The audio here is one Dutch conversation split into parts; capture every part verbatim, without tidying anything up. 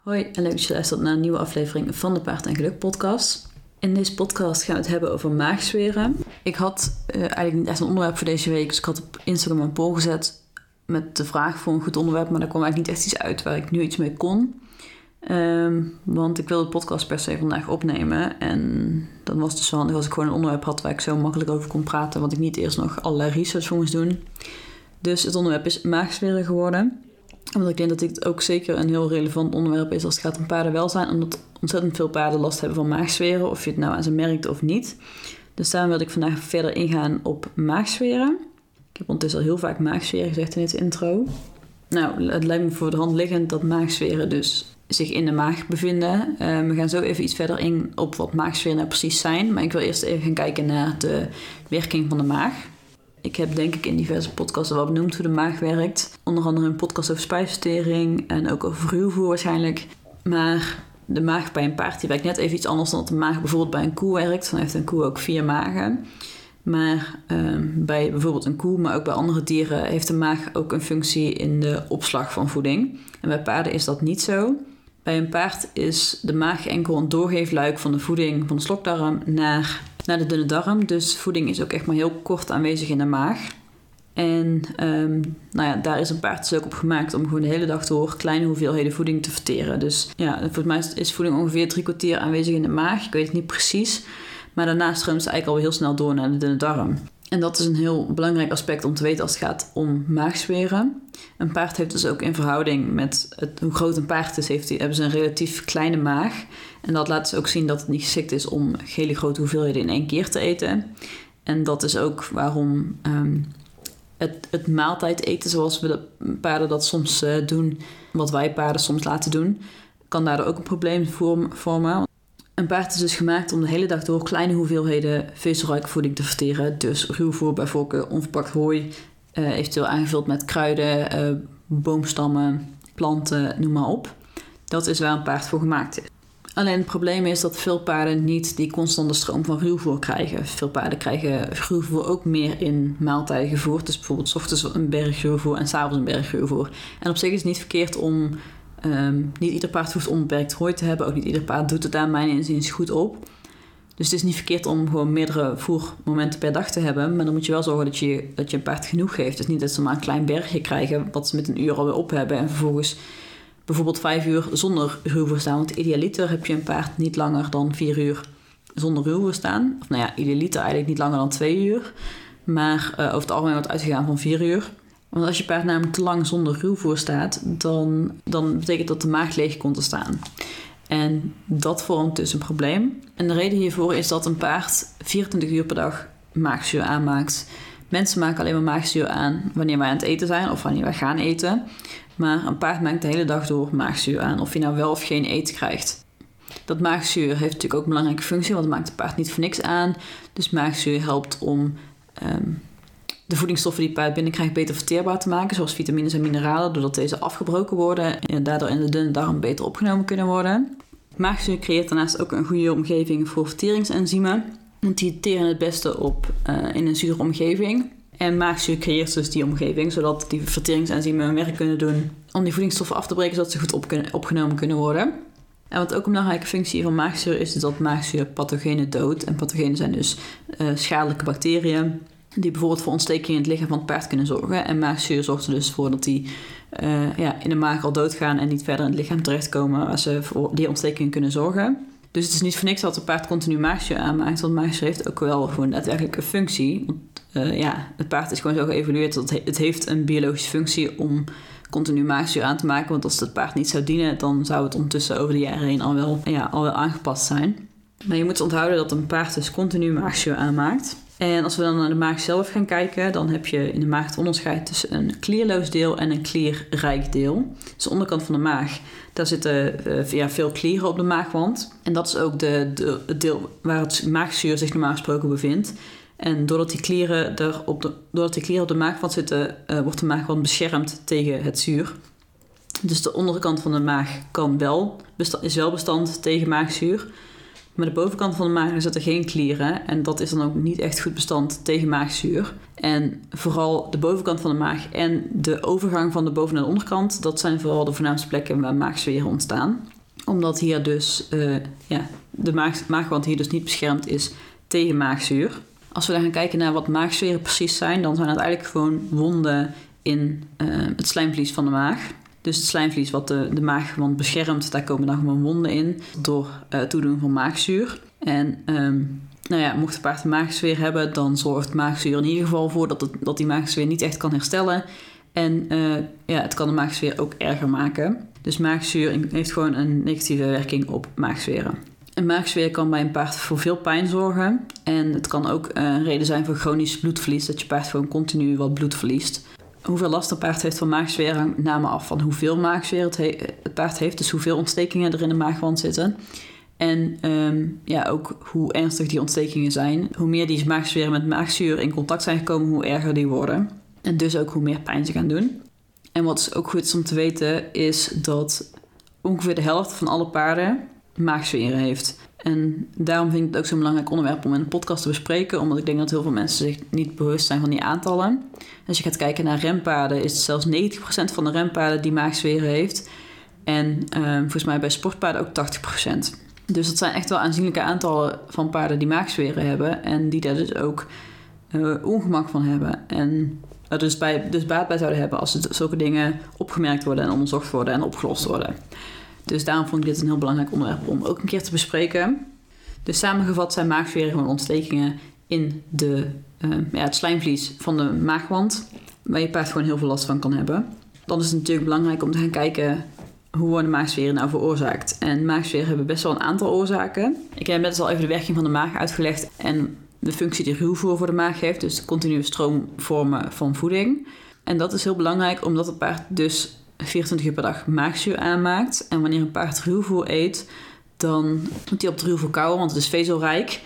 Hoi en leuk dat je luistert naar een nieuwe aflevering van de Paard en Geluk podcast. In deze podcast gaan we het hebben over maagzweren. Ik had uh, eigenlijk niet echt een onderwerp voor deze week, dus ik had op Instagram een poll gezet met de vraag voor een goed onderwerp, maar daar kwam eigenlijk niet echt iets uit waar ik nu iets mee kon. Um, want ik wilde de podcast per se vandaag opnemen en dan was het dus wel handig als ik gewoon een onderwerp had waar ik zo makkelijk over kon praten, want ik niet eerst nog allerlei research voor moest doen. Dus het onderwerp is maagzweren geworden. Omdat ik denk dat dit ook zeker een heel relevant onderwerp is als het gaat om paardenwelzijn. Omdat ontzettend veel paarden last hebben van maagzweren. Of je het nou aan ze merkt of niet. Dus daarom wil ik vandaag verder ingaan op maagzweren. Ik heb ondertussen al heel vaak maagzweren gezegd in dit intro. Nou, het lijkt me voor de hand liggend dat maagzweren dus zich in de maag bevinden. Uh, we gaan zo even iets verder in op wat maagzweren nou precies zijn. Maar ik wil eerst even gaan kijken naar de werking van de maag. Ik heb denk ik in diverse podcasts wel benoemd hoe de maag werkt. Onder andere een podcast over spijsvertering en ook over ruwvoer waarschijnlijk. Maar de maag bij een paard die werkt net even iets anders dan dat de maag bijvoorbeeld bij een koe werkt. Dan heeft een koe ook vier magen. Maar uh, bij bijvoorbeeld een koe, maar ook bij andere dieren, heeft de maag ook een functie in de opslag van voeding. En bij paarden is dat niet zo. Bij een paard is de maag enkel een doorgeefluik van de voeding van de slokdarm naar... naar de dunne darm. Dus voeding is ook echt maar heel kort aanwezig in de maag. En um, nou ja, daar is een paard dus ook op gemaakt om gewoon de hele dag door kleine hoeveelheden voeding te verteren. Dus ja, volgens mij is voeding ongeveer drie kwartier aanwezig in de maag. Ik weet het niet precies. Maar daarna stroomt ze eigenlijk al heel snel door naar de dunne darm. En dat is een heel belangrijk aspect om te weten als het gaat om maagzweren. Een paard heeft dus ook in verhouding met het, hoe groot een paard is, heeft die, hebben ze een relatief kleine maag. En dat laat dus ook zien dat het niet geschikt is om hele grote hoeveelheden in één keer te eten. En dat is ook waarom um, het, het maaltijd eten, zoals we de paarden dat soms uh, doen, wat wij paarden soms laten doen, kan daardoor ook een probleem vormen. Een paard is dus gemaakt om de hele dag door kleine hoeveelheden vezelrijke voeding te verteren. Dus ruwvoer bij voorkeur, onverpakt hooi, uh, eventueel aangevuld met kruiden, uh, boomstammen, planten, noem maar op. Dat is waar een paard voor gemaakt is. Alleen het probleem is dat veel paarden niet die constante stroom van ruwvoer krijgen. Veel paarden krijgen ruwvoer ook meer in maaltijden gevoerd. Dus bijvoorbeeld 's ochtends een berg ruwvoer en 's avonds een berg ruwvoer. En op zich is het niet verkeerd om... Um, niet ieder paard hoeft onbeperkt hooi te hebben. Ook niet ieder paard doet het daar mijn inziens goed op. Dus het is niet verkeerd om gewoon meerdere voermomenten per dag te hebben. Maar dan moet je wel zorgen dat je, dat je een paard genoeg geeft. Dus niet dat ze maar een klein bergje krijgen wat ze met een uur alweer op hebben. En vervolgens bijvoorbeeld vijf uur zonder ruwvoer staan. Want idealiter heb je een paard niet langer dan vier uur zonder ruwvoer staan. Of nou ja, idealiter eigenlijk niet langer dan twee uur. Maar uh, over het algemeen wordt uitgegaan van vier uur. Want als je paard namelijk te lang zonder ruwvoer staat, dan, dan betekent dat de maag leeg komt te staan. En dat vormt dus een probleem. En de reden hiervoor is dat een paard vierentwintig uur per dag maagzuur aanmaakt. Mensen maken alleen maar maagzuur aan wanneer wij aan het eten zijn of wanneer wij gaan eten. Maar een paard maakt de hele dag door maagzuur aan, of je nou wel of geen eten krijgt. Dat maagzuur heeft natuurlijk ook een belangrijke functie, want het maakt de paard niet voor niks aan. Dus maagzuur helpt om... Um, de voedingsstoffen die het paard binnenkrijgt beter verteerbaar te maken, zoals vitamines en mineralen, doordat deze afgebroken worden en daardoor in de dunne darm beter opgenomen kunnen worden. Maagzuur creëert daarnaast ook een goede omgeving voor verteringsenzymen, want die teren het beste op uh, in een zure omgeving. En maagzuur creëert dus die omgeving, zodat die verteringsenzymen hun werk kunnen doen om die voedingsstoffen af te breken, zodat ze goed op kunnen, opgenomen kunnen worden. En wat ook een belangrijke functie van maagzuur is, is dat maagzuur pathogenen doodt. En pathogenen zijn dus uh, schadelijke bacteriën, die bijvoorbeeld voor ontsteking in het lichaam van het paard kunnen zorgen. En maagzuur zorgt er dus voor dat die uh, ja, in de maag al doodgaan en niet verder in het lichaam terechtkomen als ze voor die ontsteking kunnen zorgen. Dus het is niet voor niks dat het paard continu maagzuur aanmaakt, want maagzuur heeft ook wel gewoon daadwerkelijk een functie. Want uh, ja, het paard is gewoon zo geëvolueerd dat het heeft een biologische functie om continu maagzuur aan te maken. Want als het paard niet zou dienen, dan zou het ondertussen over de jaren heen al wel, ja, al wel aangepast zijn. Maar je moet onthouden dat een paard dus continu maagzuur aanmaakt. En als we dan naar de maag zelf gaan kijken, dan heb je in de maag het onderscheid tussen een klierloos deel en een klierrijk deel. Dus de onderkant van de maag, daar zitten uh, ja, veel klieren op de maagwand. En dat is ook de, de, het deel waar het maagzuur zich normaal gesproken bevindt. En doordat die klieren, er op, de, doordat die klieren op de maagwand zitten, uh, wordt de maagwand beschermd tegen het zuur. Dus de onderkant van de maag kan wel, is wel bestand tegen maagzuur. Maar de bovenkant van de maag zitten geen klieren. En dat is dan ook niet echt goed bestand tegen maagzuur. En vooral de bovenkant van de maag en de overgang van de boven- naar de onderkant. Dat zijn vooral de voornaamste plekken waar maagzweren ontstaan. Omdat hier dus uh, ja, de maag, maagwand hier dus niet beschermd is tegen maagzuur. Als we dan gaan kijken naar wat maagzweren precies zijn, dan zijn het eigenlijk gewoon wonden in uh, het slijmvlies van de maag. Dus het slijmvlies wat de, de maagwand beschermt, daar komen dan gewoon wonden in door uh, toedoen van maagzuur. En um, nou ja, mocht een paard een maagzweer hebben, dan zorgt maagzuur in ieder geval voor dat, het, dat die maagzweer niet echt kan herstellen. En uh, ja, het kan de maagzweer ook erger maken. Dus maagzuur heeft gewoon een negatieve werking op maagzweren. Een maagzweer kan bij een paard voor veel pijn zorgen. En het kan ook een reden zijn voor chronisch bloedverlies, dat je paard gewoon continu wat bloed verliest. Hoeveel last een paard heeft van maagzweren hangt met name af van hoeveel maagzweren het, he- het paard heeft. Dus hoeveel ontstekingen er in de maagwand zitten. En um, ja, ook hoe ernstig die ontstekingen zijn. Hoe meer die maagzweren met maagzuur in contact zijn gekomen, hoe erger die worden. En dus ook hoe meer pijn ze gaan doen. En wat ook goed is om te weten, is dat ongeveer de helft van alle paarden maagzweren heeft. En daarom vind ik het ook zo'n belangrijk onderwerp om in een podcast te bespreken. Omdat ik denk dat heel veel mensen zich niet bewust zijn van die aantallen. Als je gaat kijken naar rempaarden, is het zelfs negentig procent van de rempaarden die maagzweren heeft. En uh, volgens mij bij sportpaarden ook tachtig procent. Dus dat zijn echt wel aanzienlijke aantallen van paarden die maagzweren hebben. En die daar dus ook uh, ongemak van hebben. En er dus, bij, dus baat bij zouden hebben als zulke dingen opgemerkt worden en onderzocht worden en opgelost worden. Dus daarom vond ik dit een heel belangrijk onderwerp om ook een keer te bespreken. Dus samengevat zijn maagzweren gewoon ontstekingen in de, uh, ja, het slijmvlies van de maagwand, waar je paard gewoon heel veel last van kan hebben. Dan is het natuurlijk belangrijk om te gaan kijken hoe worden maagzweren nou veroorzaakt. En maagzweren hebben best wel een aantal oorzaken. Ik heb net al even de werking van de maag uitgelegd en de functie die ruwvoer voor de maag heeft, dus de continue stroomvormen van voeding. En dat is heel belangrijk omdat het paard dus vierentwintig uur per dag maagzuur aanmaakt. En wanneer een paard ruwvoer eet, dan moet hij op de ruwvoer kauwen, want het is vezelrijk.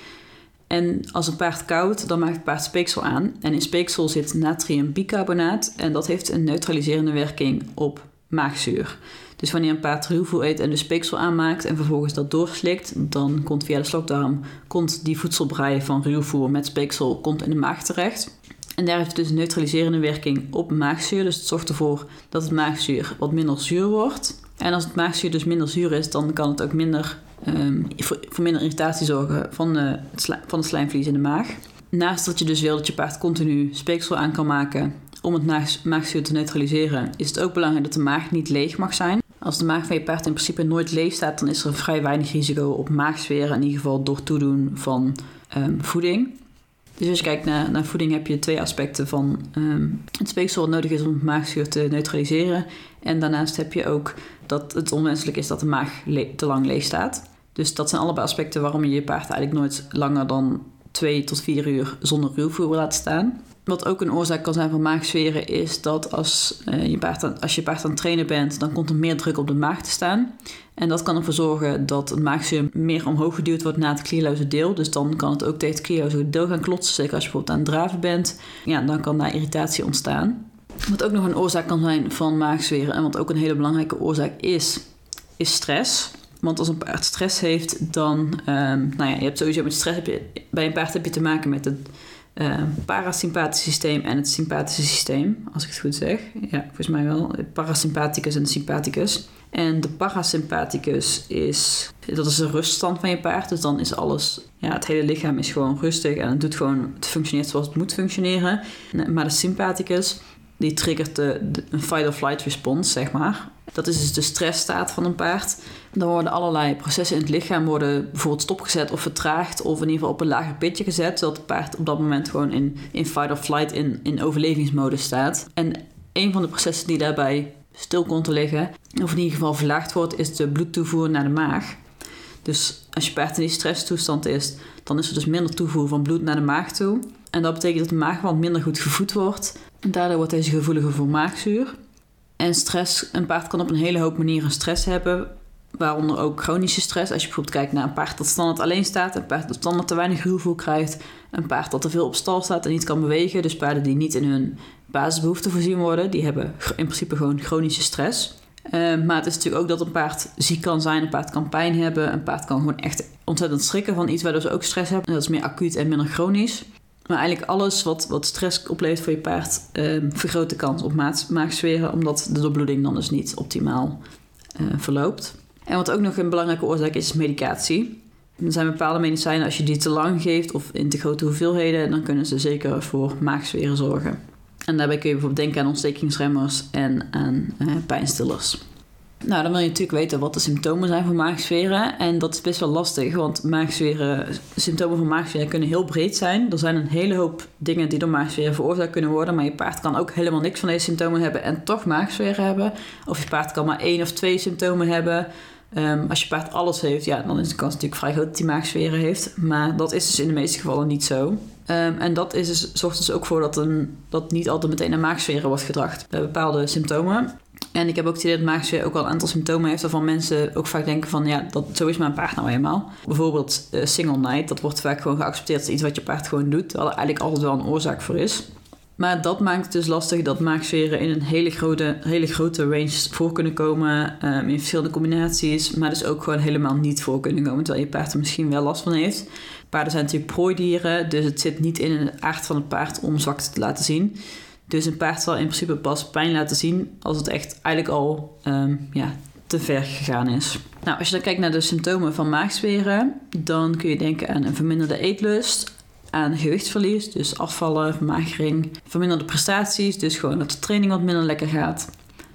En als een paard kauwt, dan maakt het paard speeksel aan. En in speeksel zit natriumbicarbonaat en dat heeft een neutraliserende werking op maagzuur. Dus wanneer een paard ruwvoer eet en de speeksel aanmaakt en vervolgens dat doorslikt, dan komt via de slokdarm komt die voedselbrei van ruwvoer met speeksel komt in de maag terecht. En daar heeft het dus een neutraliserende werking op maagzuur. Dus het zorgt ervoor dat het maagzuur wat minder zuur wordt. En als het maagzuur dus minder zuur is, dan kan het ook minder, um, voor, voor minder irritatie zorgen van, de, het sli- van het slijmvlies in de maag. Naast dat je dus wil dat je paard continu speeksel aan kan maken om het maag, maagzuur te neutraliseren, is het ook belangrijk dat de maag niet leeg mag zijn. Als de maag van je paard in principe nooit leeg staat, dan is er vrij weinig risico op maagzweren, in ieder geval door toedoen van um, voeding. Dus als je kijkt naar, naar voeding heb je twee aspecten van um, het speeksel wat nodig is om het maagzuur te neutraliseren. En daarnaast heb je ook dat het onwenselijk is dat de maag le- te lang leeg staat. Dus dat zijn allebei aspecten waarom je je paard eigenlijk nooit langer dan twee tot vier uur zonder ruwvoer wil laten staan. Wat ook een oorzaak kan zijn van maagzweren is dat als, uh, je paard aan, als je paard aan het trainen bent, dan komt er meer druk op de maag te staan. En dat kan ervoor zorgen dat het maagzuur meer omhoog geduwd wordt naar het klierloze deel. Dus dan kan het ook tegen het klierloze deel gaan klotsen. Zeker als je bijvoorbeeld aan het draven bent. Ja, dan kan daar irritatie ontstaan. Wat ook nog een oorzaak kan zijn van maagzweren en wat ook een hele belangrijke oorzaak is, is stress. Want als een paard stress heeft, dan, um, nou ja, je hebt sowieso met stress, heb je, bij een paard heb je te maken met het uh, parasympathische systeem en het sympathische systeem, als ik het goed zeg. Ja, volgens mij wel. Het parasympathicus en de sympathicus. En de parasympathicus is, dat is de ruststand van je paard. Dus dan is alles, ja, het hele lichaam is gewoon rustig en het doet gewoon, het functioneert zoals het moet functioneren. Maar de sympathicus, die triggert de, de, een fight-or-flight response, zeg maar. Dat is dus de stressstaat van een paard. Dan worden allerlei processen in het lichaam worden bijvoorbeeld stopgezet of vertraagd of in ieder geval op een lager pitje gezet, zodat het paard op dat moment gewoon in, in fight-or-flight, in, in overlevingsmodus staat. En een van de processen die daarbij stil komt te liggen, of in ieder geval verlaagd wordt, is de bloedtoevoer naar de maag. Dus als je paard in die stresstoestand is, dan is er dus minder toevoer van bloed naar de maag toe. En dat betekent dat de maagwand minder goed gevoed wordt. En daardoor wordt deze gevoeliger voor maagzuur. En stress, een paard kan op een hele hoop manieren stress hebben, waaronder ook chronische stress. Als je bijvoorbeeld kijkt naar een paard dat standaard alleen staat, een paard dat standaard te weinig ruwvoer krijgt, een paard dat te veel op stal staat en niet kan bewegen. Dus paarden die niet in hun basisbehoeften voorzien worden, die hebben in principe gewoon chronische stress. Uh, maar het is natuurlijk ook dat een paard ziek kan zijn, een paard kan pijn hebben, een paard kan gewoon echt ontzettend schrikken van iets waardoor ze ook stress hebben. Dat is meer acuut en minder chronisch. Maar eigenlijk alles wat, wat stress oplevert voor je paard uh, vergroot de kans op maag- maagzweren, omdat de doorbloeding dan dus niet optimaal uh, verloopt. En wat ook nog een belangrijke oorzaak is, is medicatie. Er zijn bepaalde medicijnen, als je die te lang geeft of in te grote hoeveelheden, dan kunnen ze zeker voor maagzweren zorgen. En daarbij kun je bijvoorbeeld denken aan ontstekingsremmers en aan uh, pijnstillers. Nou, dan wil je natuurlijk weten wat de symptomen zijn van maagzweren. En dat is best wel lastig, want maagzweren, symptomen van maagzweren kunnen heel breed zijn. Er zijn een hele hoop dingen die door maagzweren veroorzaakt kunnen worden. Maar je paard kan ook helemaal niks van deze symptomen hebben en toch maagzweren hebben. Of je paard kan maar één of twee symptomen hebben. Um, als je paard alles heeft, ja, dan is de kans natuurlijk vrij groot dat hij maagzweren heeft. Maar dat is dus in de meeste gevallen niet zo. Um, en dat is dus, zorgt dus ook voor dat, een, dat niet altijd meteen een maagzweren wordt gedragd bij bepaalde symptomen. En ik heb ook het idee dat maagzweren ook wel een aantal symptomen heeft waarvan mensen ook vaak denken van ja, dat, zo is mijn paard nou eenmaal. Bijvoorbeeld uh, single night, dat wordt vaak gewoon geaccepteerd als iets wat je paard gewoon doet, terwijl er eigenlijk altijd wel een oorzaak voor is. Maar dat maakt het dus lastig dat maagzweren in een hele grote, hele grote range voor kunnen komen. Um, in verschillende combinaties. Maar dus ook gewoon helemaal niet voor kunnen komen. Terwijl je paard er misschien wel last van heeft. Paarden zijn natuurlijk prooidieren. Dus het zit niet in de aard van het paard om zwakte te laten zien. Dus een paard zal in principe pas pijn laten zien als het echt eigenlijk al um, ja, te ver gegaan is. Nou, als je dan kijkt naar de symptomen van maagzweren, dan kun je denken aan een verminderde eetlust, aan gewichtsverlies, dus afvallen, vermagering, verminderde prestaties, dus gewoon dat de training wat minder lekker gaat,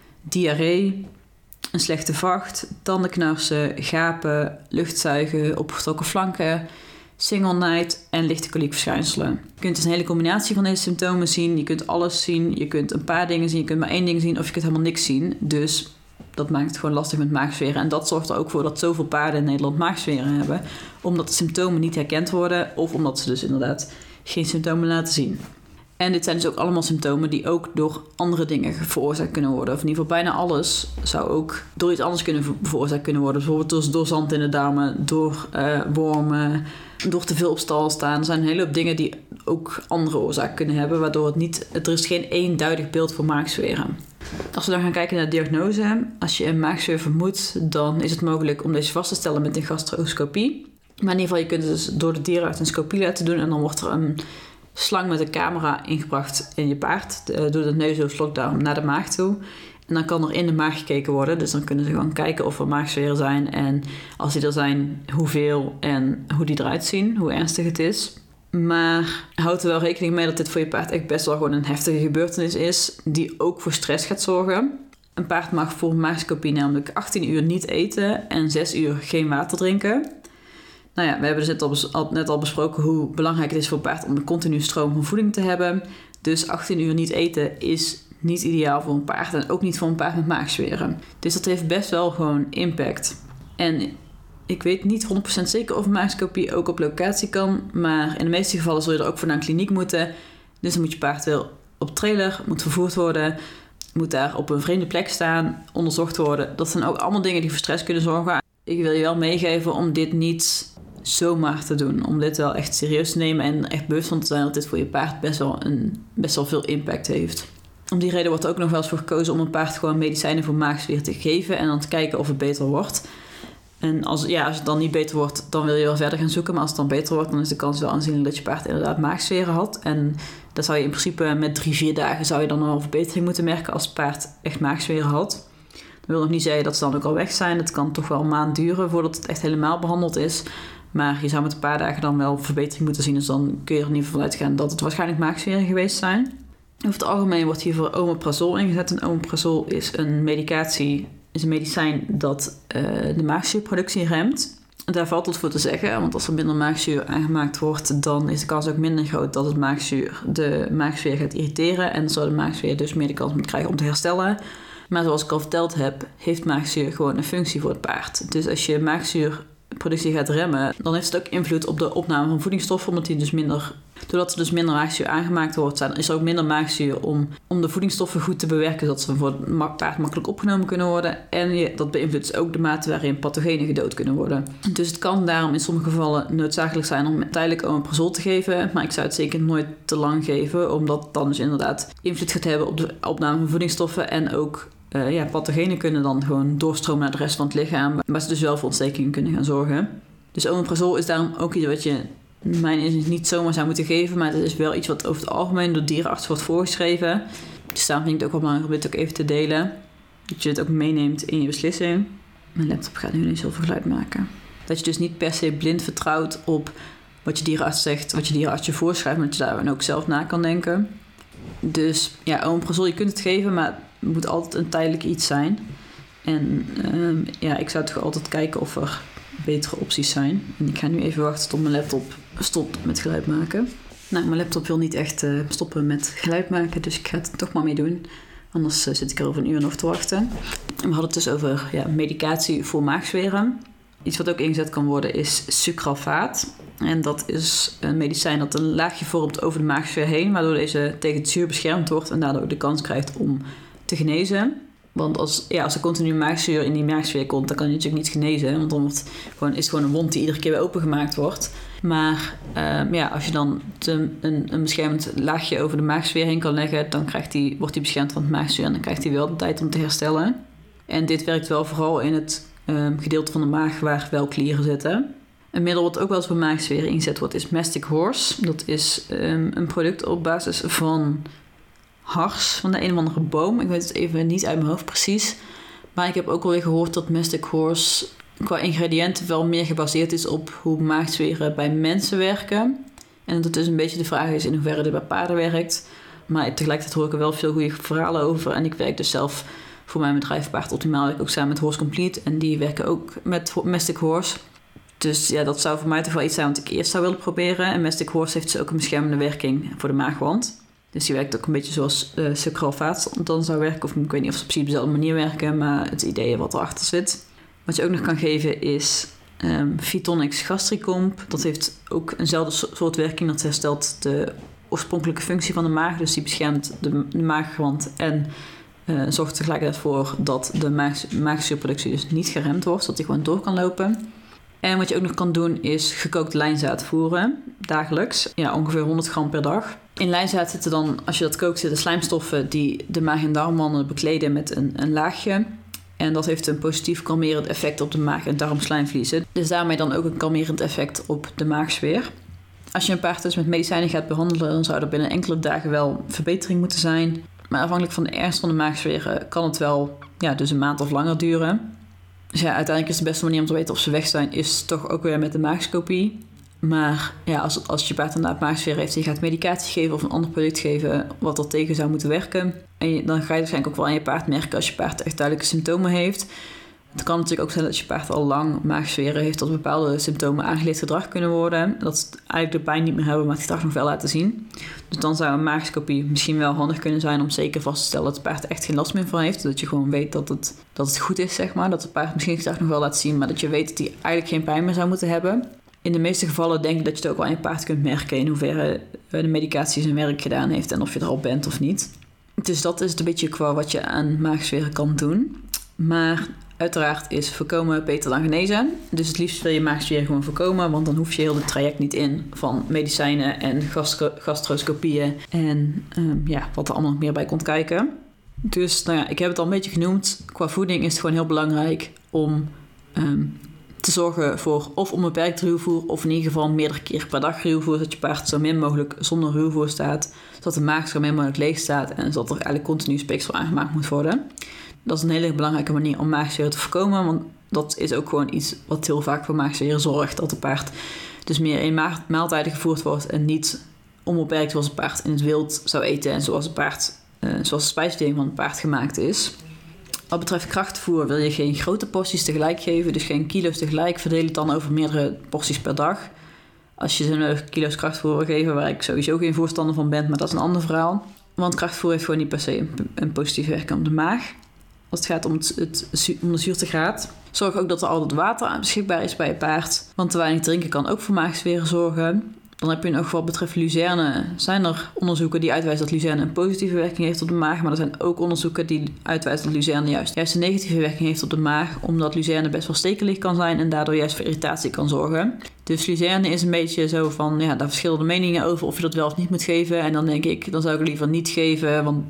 diarree, een slechte vacht, tandenknarsen, gapen, luchtzuigen, opgetrokken flanken, single night en lichte koliekverschijnselen. Je kunt dus een hele combinatie van deze symptomen zien. Je kunt alles zien. Je kunt een paar dingen zien. Je kunt maar één ding zien of je kunt helemaal niks zien. Dus dat maakt het gewoon lastig met maagzweren. En dat zorgt er ook voor dat zoveel paarden in Nederland maagzweren hebben. Omdat de symptomen niet herkend worden of omdat ze dus inderdaad geen symptomen laten zien. En dit zijn dus ook allemaal symptomen die ook door andere dingen veroorzaakt kunnen worden. Of in ieder geval bijna alles zou ook door iets anders kunnen veroorzaakt kunnen worden. Bijvoorbeeld door, door zand in de darmen, door uh, wormen, door te veel op stal staan. Er zijn een hele hoop dingen die ook andere oorzaken kunnen hebben. Waardoor het niet, er is geen eenduidig beeld voor maagzweren. Als we dan gaan kijken naar de diagnose. Als je een maagzweer vermoedt, dan is het mogelijk om deze vast te stellen met een gastroscopie. Maar in ieder geval, je kunt het dus door de dierenarts een scopie laten doen. En dan wordt er een slang met een camera ingebracht in je paard. Door de neushoofdslokdarm naar de maag toe. En dan kan er in de maag gekeken worden. Dus dan kunnen ze gewoon kijken of er maagzweren zijn. En als die er zijn, hoeveel en hoe die eruit zien. Hoe ernstig het is. Maar houd er wel rekening mee dat dit voor je paard echt best wel gewoon een heftige gebeurtenis is. Die ook voor stress gaat zorgen. Een paard mag voor een maagscopie namelijk achttien uur niet eten en zes uur geen water drinken. Nou ja, we hebben dus net al, bes- al, net al besproken hoe belangrijk het is voor een paard om een continue stroom van voeding te hebben. Dus achttien uur niet eten is niet ideaal voor een paard en ook niet voor een paard met maagzweren. Dus dat heeft best wel gewoon impact. En ik weet niet honderd procent zeker of een maagscopie ook op locatie kan, maar in de meeste gevallen zul je er ook voor naar een kliniek moeten. Dus dan moet je paard wel op trailer, moet vervoerd worden, moet daar op een vreemde plek staan, onderzocht worden. Dat zijn ook allemaal dingen die voor stress kunnen zorgen. Ik wil je wel meegeven om dit niet zomaar te doen. Om dit wel echt serieus te nemen en echt bewust van te zijn dat dit voor je paard best wel, een, best wel veel impact heeft. Om die reden wordt er ook nog wel eens voor gekozen om een paard gewoon medicijnen voor maagzweer te geven en dan te kijken of het beter wordt. En als, ja, als het dan niet beter wordt, dan wil je wel verder gaan zoeken. Maar als het dan beter wordt, dan is de kans wel aanzienlijk dat je paard inderdaad maagzweren had. En dat zou je in principe met drie, vier dagen zou je dan al verbetering moeten merken als het paard echt maagzweren had. Dat wil nog niet zeggen dat ze dan ook al weg zijn. Het kan toch wel een maand duren voordat het echt helemaal behandeld is. Maar je zou met een paar dagen dan wel verbetering moeten zien. Dus dan kun je er in ieder geval uitgaan dat het waarschijnlijk maagzweren geweest zijn. Over het algemeen wordt hiervoor omeprazol ingezet. En omeprazol is een medicatie, is een medicijn dat uh, de maagzuurproductie remt. Daar valt wat voor te zeggen, want als er minder maagzuur aangemaakt wordt, dan is de kans ook minder groot dat het maagzuur de maagzweer gaat irriteren. En dan zou de maagzweer dus meer de kans moeten krijgen om te herstellen. Maar zoals ik al verteld heb, heeft maagzuur gewoon een functie voor het paard. Dus als je maagzuurproductie gaat remmen, dan heeft het ook invloed op de opname van voedingsstoffen, omdat die dus minder, doordat er dus minder maagzuur aangemaakt wordt, is er ook minder maagzuur om, om de voedingsstoffen goed te bewerken, zodat ze voor het paard makkelijk opgenomen kunnen worden. En je, dat beïnvloedt dus ook de mate waarin pathogenen gedood kunnen worden. Dus het kan daarom in sommige gevallen noodzakelijk zijn om tijdelijk omeprazol te geven, maar ik zou het zeker nooit te lang geven, omdat het dan dus inderdaad invloed gaat hebben op de opname van voedingsstoffen en ook uh, ja, pathogenen kunnen dan gewoon doorstromen naar de rest van het lichaam. Maar ze dus wel voor ontstekingen kunnen gaan zorgen. Dus omeprazol is daarom ook iets wat je mijn inziens niet zomaar zou moeten geven. Maar het is wel iets wat over het algemeen door dierenartsen wordt voorgeschreven. Dus daarom vind ik het ook wel belangrijk om dit ook even te delen. Dat je het ook meeneemt in je beslissing. Mijn laptop gaat nu ineens heel veel geluid maken. Dat je dus niet per se blind vertrouwt op wat je dierenarts zegt, wat je dierenarts je voorschrijft, maar dat je daar dan ook zelf na kan denken. Dus ja, omeprazol, je kunt het geven, maar het moet altijd een tijdelijk iets zijn. En um, ja, ik zou toch altijd kijken of er betere opties zijn. En ik ga nu even wachten tot mijn laptop stopt met geluid maken. Nou, mijn laptop wil niet echt uh, stoppen met geluid maken, dus ik ga het toch maar mee doen. Anders uh, zit ik er over een uur nog te wachten. En we hadden het dus over ja, medicatie voor maagzweren. Iets wat ook ingezet kan worden is sucralfaat. En dat is een medicijn dat een laagje vormt over de maagzweer heen, waardoor deze tegen het zuur beschermd wordt en daardoor de kans krijgt om te genezen. Want als, ja, als er continu maagzuur in die maagzweer komt, dan kan je natuurlijk niet genezen. Want dan wordt gewoon, is het gewoon een wond die iedere keer weer opengemaakt wordt. Maar uh, ja, als je dan te, een, een beschermend laagje over de maagzweer heen kan leggen, dan krijgt die, wordt die beschermd van het maagzuur en dan krijgt hij wel de tijd om te herstellen. En dit werkt wel vooral in het um, gedeelte van de maag waar wel klieren zitten. Een middel wat ook wel eens voor maagzweren ingezet wordt is Mastic Horse. Dat is um, een product op basis van hars van de een of andere boom. Ik weet het even niet uit mijn hoofd precies. Maar ik heb ook alweer gehoord dat Mastic Horse qua ingrediënten wel meer gebaseerd is op hoe maagzweren bij mensen werken. En dat het dus een beetje de vraag is in hoeverre dit bij paarden werkt. Maar tegelijkertijd hoor ik er wel veel goede verhalen over. En ik werk dus zelf voor mijn bedrijf Paard Optimaal werk ik ook samen met Horse Complete. En die werken ook met Mastic Horse. Dus ja, dat zou voor mij toch wel iets zijn wat ik eerst zou willen proberen. En Mastic Horse heeft dus ook een beschermende werking voor de maagwand. Dus die werkt ook een beetje zoals uh, sucralfaat dan zou werken. Of ik weet niet of ze precies op dezelfde manier werken, maar het idee wat erachter zit. Wat je ook nog kan geven is um, Phytonix gastricomp. Dat heeft ook eenzelfde soort werking. Dat herstelt de oorspronkelijke functie van de maag. Dus die beschermt de, de maagwand en uh, zorgt tegelijkertijd voor dat de maag, maagzuurproductie dus niet geremd wordt. Zodat die gewoon door kan lopen. En wat je ook nog kan doen is gekookt lijnzaad voeren, dagelijks. Ja, ongeveer honderd gram per dag. In lijnzaad zitten dan, als je dat kookt, zitten slijmstoffen die de maag- en darmwanden bekleden met een, een laagje. En dat heeft een positief kalmerend effect op de maag- en darmslijmvliezen. Dus daarmee dan ook een kalmerend effect op de maagzweer. Als je een paard dus met medicijnen gaat behandelen, dan zou er binnen enkele dagen wel verbetering moeten zijn. Maar afhankelijk van de ernst van de maagzweren kan het wel ja, dus een maand of langer duren. Dus ja, uiteindelijk is de beste manier om te weten of ze weg zijn, is toch ook weer met de maagscopie. Maar ja, als, als je paard inderdaad maagzweren heeft en je gaat medicatie geven of een ander product geven wat er tegen zou moeten werken. En je, dan ga je waarschijnlijk ook wel aan je paard merken als je paard echt duidelijke symptomen heeft. Het kan natuurlijk ook zijn dat je paard al lang maagzweren heeft, dat bepaalde symptomen aangeleerd gedrag kunnen worden. Dat ze eigenlijk de pijn niet meer hebben, maar het gedrag nog wel laten zien. Dus dan zou een maagscopie misschien wel handig kunnen zijn om zeker vast te stellen dat het paard echt geen last meer van heeft. Dat je gewoon weet dat het, dat het goed is, zeg maar. Dat het paard misschien het gedrag nog wel laat zien, maar dat je weet dat hij eigenlijk geen pijn meer zou moeten hebben. In de meeste gevallen denk ik dat je het ook wel aan je paard kunt merken in hoeverre de medicatie zijn werk gedaan heeft en of je er al bent of niet. Dus dat is een beetje qua wat je aan maagzweren kan doen. Maar uiteraard is voorkomen beter dan genezen. Dus het liefst wil je maagzweren gewoon voorkomen, want dan hoef je heel het traject niet in van medicijnen en gastro- gastroscopieën en um, ja, wat er allemaal nog meer bij komt kijken. Dus nou ja, ik heb het al een beetje genoemd. Qua voeding is het gewoon heel belangrijk om um, te zorgen voor of onbeperkt ruwvoer of in ieder geval meerdere keer per dag ruwvoer, zodat je paard zo min mogelijk zonder ruwvoer staat, zodat de maag zo min mogelijk leeg staat en zodat er eigenlijk continu speeksel aangemaakt moet worden. Dat is een hele belangrijke manier om maagzweren te voorkomen, want dat is ook gewoon iets wat heel vaak voor maagzweren zorgt, dat het paard dus meer in ma- maaltijden gevoerd wordt en niet onbeperkt zoals het paard in het wild zou eten en zoals het paard, uh, zoals de spijsvertering van het paard gemaakt is. Wat betreft krachtvoer wil je geen grote porties tegelijk geven, dus geen kilo's tegelijk. Verdeel het dan over meerdere porties per dag. Als je zo'n kilo's krachtvoer wil geven, waar ik sowieso geen voorstander van ben, maar dat is een ander verhaal. Want krachtvoer heeft gewoon niet per se een, een positieve werking op de maag. Als het gaat om, het, het, om de zuurtegraad. Zorg ook dat er altijd water beschikbaar is bij je paard. Want te weinig drinken kan ook voor maagzweren zorgen. Dan heb je nog wat betreft luzerne. Zijn er onderzoeken die uitwijzen dat luzerne een positieve werking heeft op de maag. Maar er zijn ook onderzoeken die uitwijzen dat luzerne juist, juist een negatieve werking heeft op de maag. Omdat luzerne best wel stekelig kan zijn en daardoor juist voor irritatie kan zorgen. Dus luzerne is een beetje zo van, ja, daar verschillen de meningen over of je dat wel of niet moet geven. En dan denk ik, dan zou ik het liever niet geven, want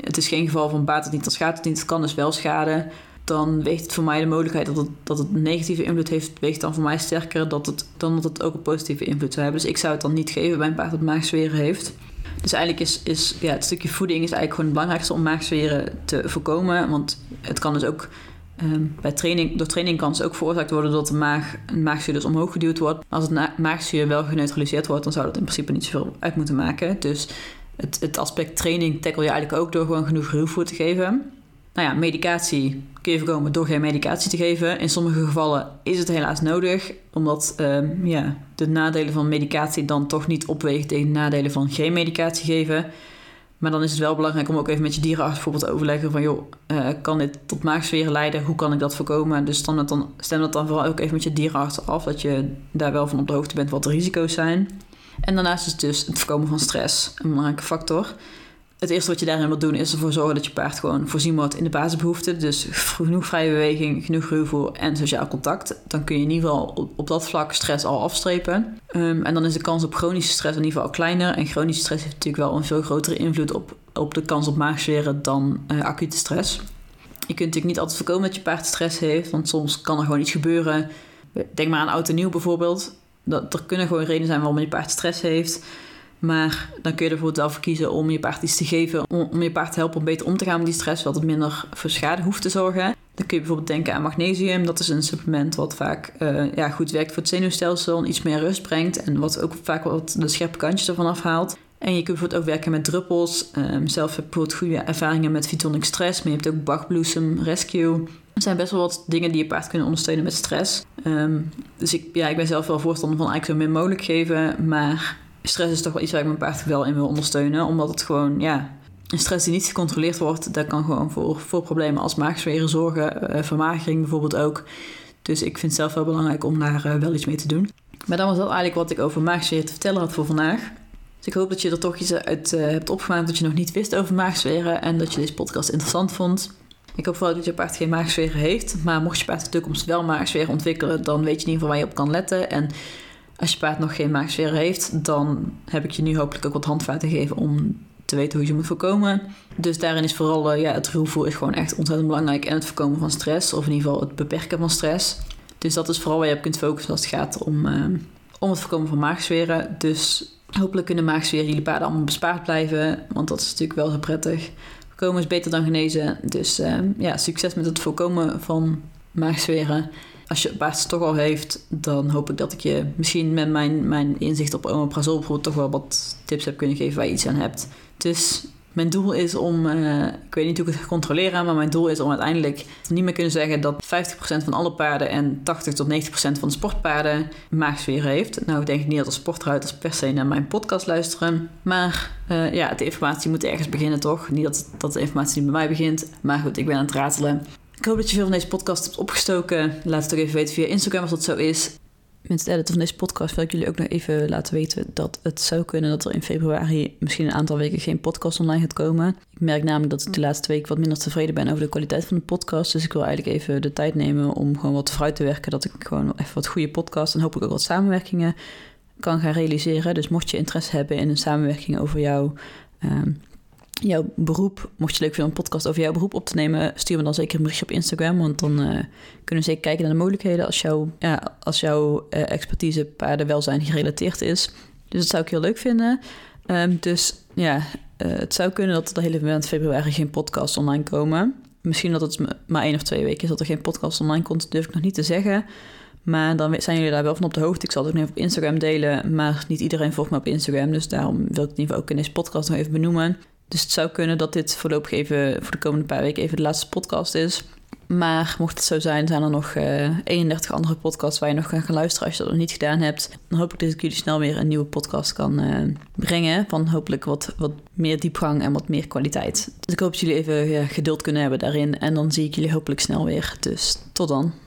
het is geen geval van baat het niet, dan schaadt het niet, het kan dus wel schaden. Dan weegt het voor mij de mogelijkheid dat het, dat het een negatieve invloed heeft, weegt dan voor mij sterker dat het, dan dat het ook een positieve invloed zou hebben. Dus ik zou het dan niet geven bij een paard dat maagzweren heeft. Dus eigenlijk is, is ja, het stukje voeding is eigenlijk gewoon het belangrijkste om maagzweren te voorkomen. Want het kan dus ook um, bij training, door training kan het ook veroorzaakt worden dat de maag, een maagzuur dus omhoog geduwd wordt. Als het na, maagzuur wel geneutraliseerd wordt, dan zou dat in principe niet zoveel uit moeten maken. Dus het, het aspect training tackle je eigenlijk ook door gewoon genoeg ruwvoer te geven. Nou ja, medicatie kun je voorkomen door geen medicatie te geven. In sommige gevallen is het helaas nodig, omdat um, ja, de nadelen van medicatie dan toch niet opwegen tegen de nadelen van geen medicatie geven. Maar dan is het wel belangrijk om ook even met je dierenarts bijvoorbeeld te overleggen van joh, uh, kan dit tot maagzweren leiden? Hoe kan ik dat voorkomen? Dus stem dat dan, stem dat dan vooral ook even met je dierenarts af, dat je daar wel van op de hoogte bent wat de risico's zijn. En daarnaast is dus het voorkomen van stress een belangrijke factor. Het eerste wat je daarin wilt doen is ervoor zorgen dat je paard gewoon voorzien wordt in de basisbehoeften. Dus genoeg vrije beweging, genoeg ruwvoer en sociaal contact. Dan kun je in ieder geval op, op dat vlak stress al afstrepen. Um, en dan is de kans op chronische stress in ieder geval al kleiner. En chronische stress heeft natuurlijk wel een veel grotere invloed op, op de kans op maagzweren dan uh, acute stress. Je kunt natuurlijk niet altijd voorkomen dat je paard stress heeft, want soms kan er gewoon iets gebeuren. Denk maar aan oud en nieuw bijvoorbeeld. Dat, er kunnen gewoon redenen zijn waarom je paard stress heeft. Maar dan kun je er bijvoorbeeld wel voor kiezen om je paard iets te geven, om, om je paard te helpen om beter om te gaan met die stress, zodat het minder voor schade hoeft te zorgen. Dan kun je bijvoorbeeld denken aan magnesium. Dat is een supplement wat vaak uh, ja, goed werkt voor het zenuwstelsel en iets meer rust brengt. En wat ook vaak wat de scherpe kantjes ervan afhaalt. En je kunt bijvoorbeeld ook werken met druppels. Um, zelf heb ik bijvoorbeeld goede ervaringen met Vitonic Stress. Maar je hebt ook Bachbloesem Rescue. Er zijn best wel wat dingen die je paard kunnen ondersteunen met stress. Um, dus ik, ja, ik ben zelf wel voorstander van eigenlijk zo min mogelijk geven. Maar stress is toch wel iets waar ik mijn paard wel in wil ondersteunen. Omdat het gewoon, ja, een stress die niet gecontroleerd wordt, dat kan gewoon voor, voor problemen als maagzweren zorgen. Uh, vermagering bijvoorbeeld ook. Dus ik vind het zelf wel belangrijk om daar uh, wel iets mee te doen. Maar dan was dat eigenlijk wat ik over maagzweren te vertellen had voor vandaag. Dus ik hoop dat je er toch iets uit uh, hebt opgemaakt dat je nog niet wist over maagzweren. En dat je deze podcast interessant vond. Ik hoop vooral dat je paard geen maagzweren heeft. Maar mocht je paard in de toekomst wel maagzweren ontwikkelen, dan weet je in ieder geval waar je op kan letten. En als je paard nog geen maagzweren heeft, dan heb ik je nu hopelijk ook wat handvaten gegeven om te weten hoe je ze moet voorkomen. Dus daarin is vooral uh, ja, het ruwvoer is gewoon echt ontzettend belangrijk. En het voorkomen van stress, of in ieder geval het beperken van stress. Dus dat is vooral waar je op kunt focussen als het gaat om, uh, om het voorkomen van maagzweren. Dus hopelijk kunnen maagzweren jullie paarden allemaal bespaard blijven. Want dat is natuurlijk wel zo prettig. Voorkomen is beter dan genezen. Dus uh, ja, succes met het voorkomen van maagzweren. Als je paard het toch al heeft, dan hoop ik dat ik je misschien met mijn, mijn inzicht op omeprazol bijvoorbeeld toch wel wat tips heb kunnen geven waar je iets aan hebt. Dus mijn doel is om, uh, ik weet niet hoe ik het ga controleren, maar mijn doel is om uiteindelijk niet meer kunnen zeggen dat vijftig procent van alle paarden en tachtig tot negentig procent van de sportpaarden maagzweren heeft. Nou, ik denk niet dat de sportruiters per se naar mijn podcast luisteren. Maar uh, ja, de informatie moet ergens beginnen toch? Niet dat, dat de informatie niet bij mij begint. Maar goed, ik ben aan het ratelen. Ik hoop dat je veel van deze podcast hebt opgestoken. Laat het ook even weten via Instagram als dat zo is. Met het editen van deze podcast wil ik jullie ook nog even laten weten dat het zou kunnen dat er in februari misschien een aantal weken geen podcast online gaat komen. Ik merk namelijk dat ik de laatste week wat minder tevreden ben over de kwaliteit van de podcast. Dus ik wil eigenlijk even de tijd nemen om gewoon wat vooruit te werken. Dat ik gewoon even wat goede podcasts en hopelijk ook wat samenwerkingen kan gaan realiseren. Dus mocht je interesse hebben in een samenwerking over jou... Um, jouw beroep, mocht je leuk vinden om een podcast over jouw beroep op te nemen, stuur me dan zeker een berichtje op Instagram, want dan uh, kunnen we zeker kijken naar de mogelijkheden als, jou, ja, als jouw uh, expertise paardenwelzijn gerelateerd is. Dus dat zou ik heel leuk vinden. Um, dus ja, uh, het zou kunnen dat er de hele maand februari geen podcast online komen. Misschien dat het maar één of twee weken is dat er geen podcast online komt, durf ik nog niet te zeggen. Maar dan zijn jullie daar wel van op de hoogte. Ik zal het ook nog even op Instagram delen, maar niet iedereen volgt me op Instagram, dus daarom wil ik het in ieder geval ook in deze podcast nog even benoemen. Dus het zou kunnen dat dit voorlopig even voor de komende paar weken even de laatste podcast is. Maar mocht het zo zijn, zijn er nog uh, eenendertig andere podcasts waar je nog kan gaan luisteren als je dat nog niet gedaan hebt. Dan hoop ik dat ik jullie snel weer een nieuwe podcast kan uh, brengen. Van hopelijk wat, wat meer diepgang en wat meer kwaliteit. Dus ik hoop dat jullie even ja, geduld kunnen hebben daarin. En dan zie ik jullie hopelijk snel weer. Dus tot dan.